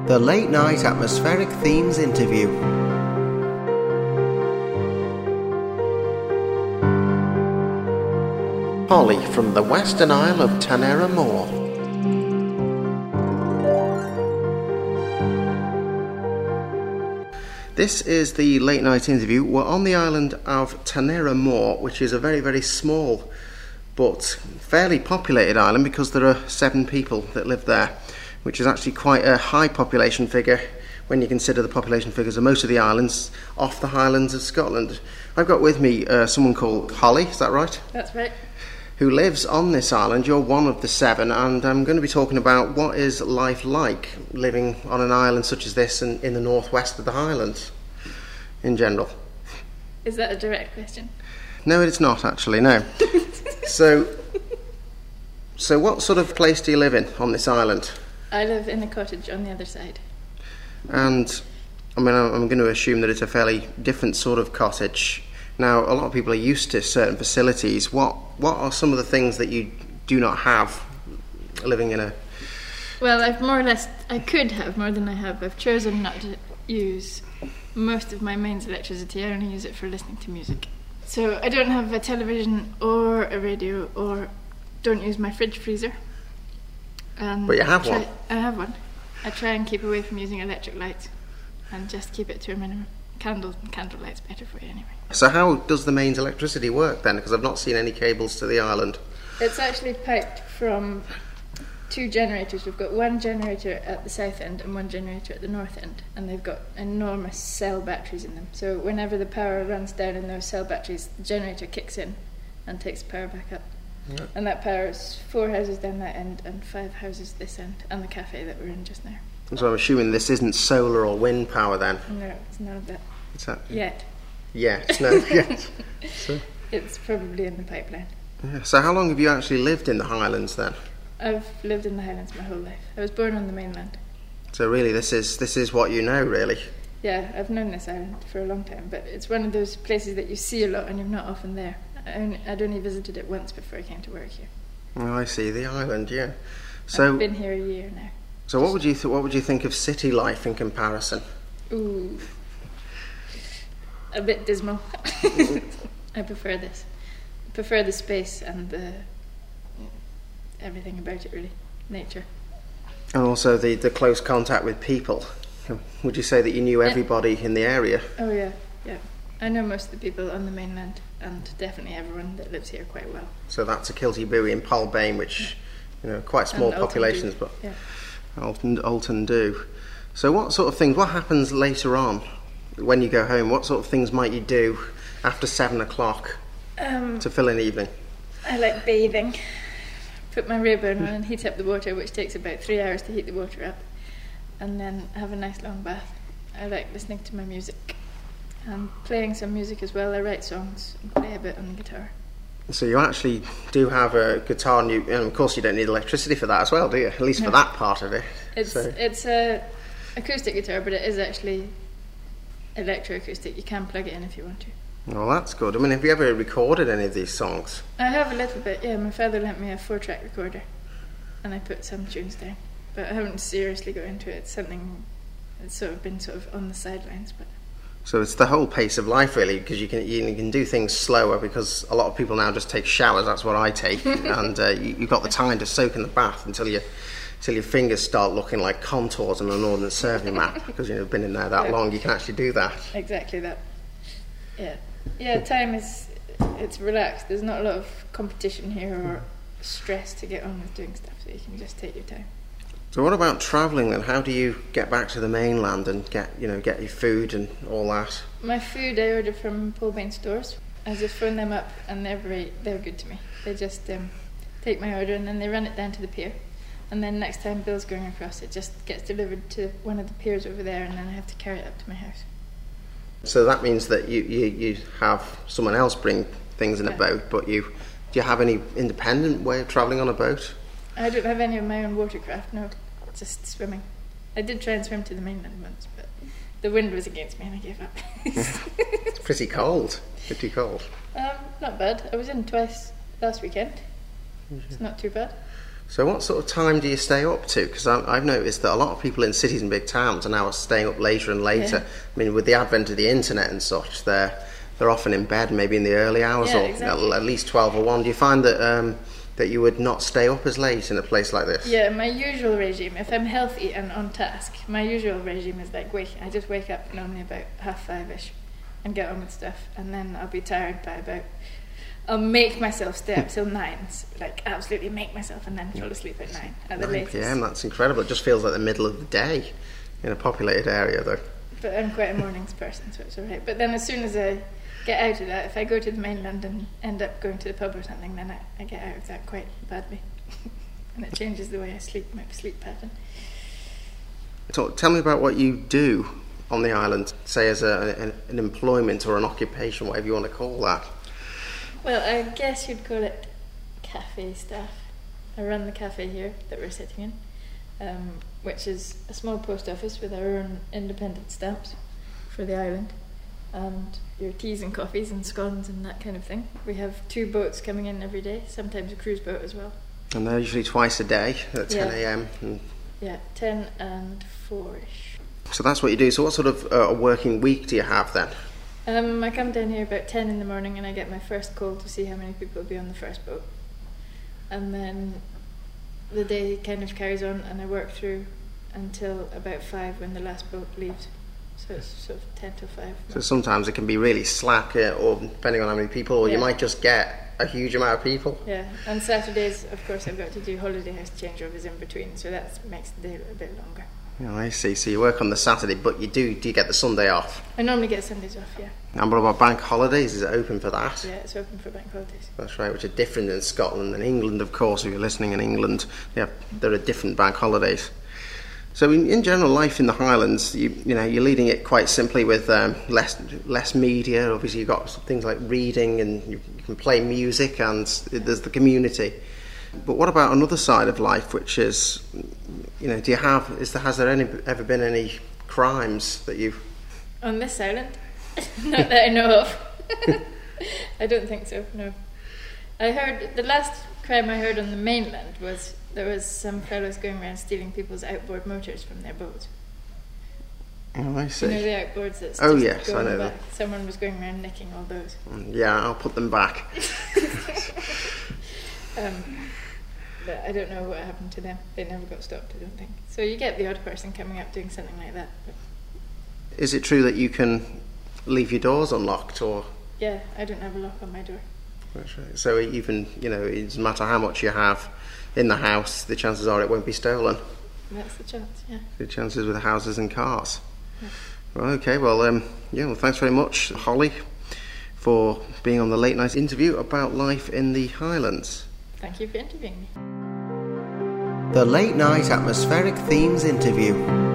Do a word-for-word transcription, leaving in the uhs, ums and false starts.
The Late Night Atmospheric Themes Interview. Holly from the Western Isle of Tanera Moor. This is the late night interview. We're on the island of Tanera Moor, which is a very, very small but fairly populated island because there are seven people that live there, which is actually quite a high population figure when you consider the population figures of most of the islands off the Highlands of Scotland. I've got with me uh, someone called Holly, is that right? That's right. Who lives on this island. You're one of the seven, and I'm going to be talking about what is life like living on an island such as this in, in the northwest of the Highlands in general. Is that a direct question? No, it's not actually, no. so, so what sort of place do you live in on this island? I live in a cottage on the other side. And, I mean, I'm going to assume that it's a fairly different sort of cottage. Now, a lot of people are used to certain facilities. What what are some of the things that you do not have living in a... Well, I've more or less... I could have more than I have. I've chosen not to use most of my mains electricity. I only use it for listening to music. So I don't have a television or a radio, or don't use my fridge freezer. And but you have try, one? I have one. I try and keep away from using electric lights and just keep it to a minimum. Candle, candlelight's better for you anyway. So how does the mains electricity work then? Because I've not seen any cables to the island. It's actually piped from two generators. We've got one generator at the south end and one generator at the north end, and they've got enormous cell batteries in them. So whenever the power runs down in those cell batteries, the generator kicks in and takes the power back up. Yeah. And that power is four houses down that end and five houses this end, and the cafe that we're in just now. So I'm assuming this isn't solar or wind power then? No, it's none of that. What's that? Yet. Yes, no, yes. So, it's probably in the pipeline. Yeah. So how long have you actually lived in the Highlands then? I've lived in the Highlands my whole life. I was born on the mainland. So really this is this is what you know, really? Yeah, I've known this island for a long time, but it's one of those places that you see a lot and you're not often there. I only, I'd only visited it once before I came to work here. Oh, I see, the island, yeah. So I've been here a year now. So what would you th- what would you think of city life in comparison? Ooh, a bit dismal. I prefer this. I prefer the space and the everything about it, really. Nature. And also the, the close contact with people. Would you say that you knew everybody in the area? Oh yeah, yeah. I know most of the people on the mainland, and definitely everyone that lives here quite well. So that's a Kilty Buoy and Polbane, which you know quite small and populations, Alton but yeah. Alton, Alton do. So what sort of things? What happens later on when you go home? What sort of things might you do after seven o'clock um, to fill an evening? I like bathing. Put my Rayburn on and heat up the water, which takes about three hours to heat the water up, and then have a nice long bath. I like listening to my music and playing some music as well. I write songs and play a bit on the guitar. So you actually do have a guitar, and, you, and of course you don't need electricity for that as well, do you? At least no. for that part of it. It's so. it's a acoustic guitar, but it is actually electroacoustic. You can plug it in if you want to. Well, that's good. I mean, have you ever recorded any of these songs? I have a little bit, yeah. My father lent me a four-track recorder, and I put some tunes down. But I haven't seriously got into it. It's something that's sort of been sort of on the sidelines, but... So it's the whole pace of life, really, because you can you can do things slower, because a lot of people now just take showers. That's what I take, and uh, you, you've got the time to soak in the bath until you until your fingers start looking like contours on an ordnance survey map, because you've been in there that yeah. long. You can actually do that. Exactly that. Yeah, yeah. Time is it's relaxed. There's not a lot of competition here or stress to get on with doing stuff, so you can just take your time. So what about travelling then? How do you get back to the mainland and get you know get your food and all that? My food I order from Polbane stores. I just phone them up and they're very, they're good to me. They just um, take my order and then they run it down to the pier. And then next time Bill's going across, it just gets delivered to one of the piers over there, and then I have to carry it up to my house. So that means that you, you, you have someone else bring things in yeah. a boat, but you do you have any independent way of travelling on a boat? I don't have any of my own watercraft, no, just swimming. I did try and swim to the mainland once, but the wind was against me and I gave up. It's pretty cold, pretty cold. Um, not bad. I was in twice last weekend. Mm-hmm. It's not too bad. So what sort of time do you stay up to? Because I've noticed that a lot of people in cities and big towns are now staying up later and later. Yeah. I mean, with the advent of the internet and such, they're they're often in bed maybe in the early hours, Yeah, or exactly. at least twelve or one. Do you find that um, that you would not stay up as late in a place like this? Yeah, my usual regime, if I'm healthy and on task, my usual regime is like wake. I just wake up normally about half five-ish and get on with stuff, and then I'll be tired by about. I'll make myself stay up till nine, like absolutely make myself, and then fall asleep at nine at the nine latest. p m, that's incredible. It just feels like the middle of the day in a populated area, though. But I'm quite a mornings person, so it's alright. But then as soon as I get out of that, if I go to the mainland and end up going to the pub or something, then I, I get out of that quite badly. And it changes the way I sleep, my sleep pattern. So tell me about what you do on the island, say as a, an, an employment or an occupation, whatever you want to call that. Well, I guess you'd call it cafe staff. I run the cafe here that we're sitting in, um, which is a small post office with our own independent stamps for the island, and your teas and coffees and scones and that kind of thing. We have two boats coming in every day, sometimes a cruise boat as well. And they're usually twice a day at Yeah. ten a m. And Yeah, ten and four-ish. so that's what you do. So what sort of uh, a working week do you have then? Um, I come down here about ten in the morning and I get my first call to see how many people will be on the first boat. And then the day kind of carries on and I work through until about five when the last boat leaves. So it's sort of ten till five. So sometimes it can be really slack, uh, or depending on how many people, or you Yeah. might just get a huge amount of people. Yeah, and Saturdays, of course, I've got to do holiday house changeovers in between, so that makes the day a bit longer. Oh, I see. So you work on the Saturday, but you do do you get the Sunday off? I normally get Sundays off, yeah. And what about bank holidays? Is it open for that? Yeah, it's open for bank holidays. That's right, which are different in Scotland and England, of course. If you're listening in England, yeah, there are different bank holidays. So in, in general, life in the Highlands, you, you know, you're leading it quite simply with um, less less media. Obviously, you've got things like reading, and you, you can play music, and there's the community. But what about another side of life, which is, you know, do you have? Is there has there any, ever been any crimes that you've? On this island? Not that I know of. I don't think so, no. I heard, the last crime I heard on the mainland was there was some fellows going around stealing people's outboard motors from their boats. Oh, I see. You know the outboards that's Oh, just yes, go I on the know back? them. Someone was going around nicking all those. Yeah, I'll put them back. Um, but I don't know what happened to them. They never got stopped, I don't think. So you get the odd person coming up doing something like that. But Is it true that you can leave your doors unlocked, or? yeah, I don't have a lock on my door. That's right. So even, you know, it doesn't matter how much you have in the house, the chances are it won't be stolen. That's the chance, yeah. The chances with houses and cars. Yeah. Well, okay, well, um, yeah, well, thanks very much, Holly, for being on the late night interview about life in the Highlands. Thank you for interviewing me. The Late Night Atmospheric Themes interview.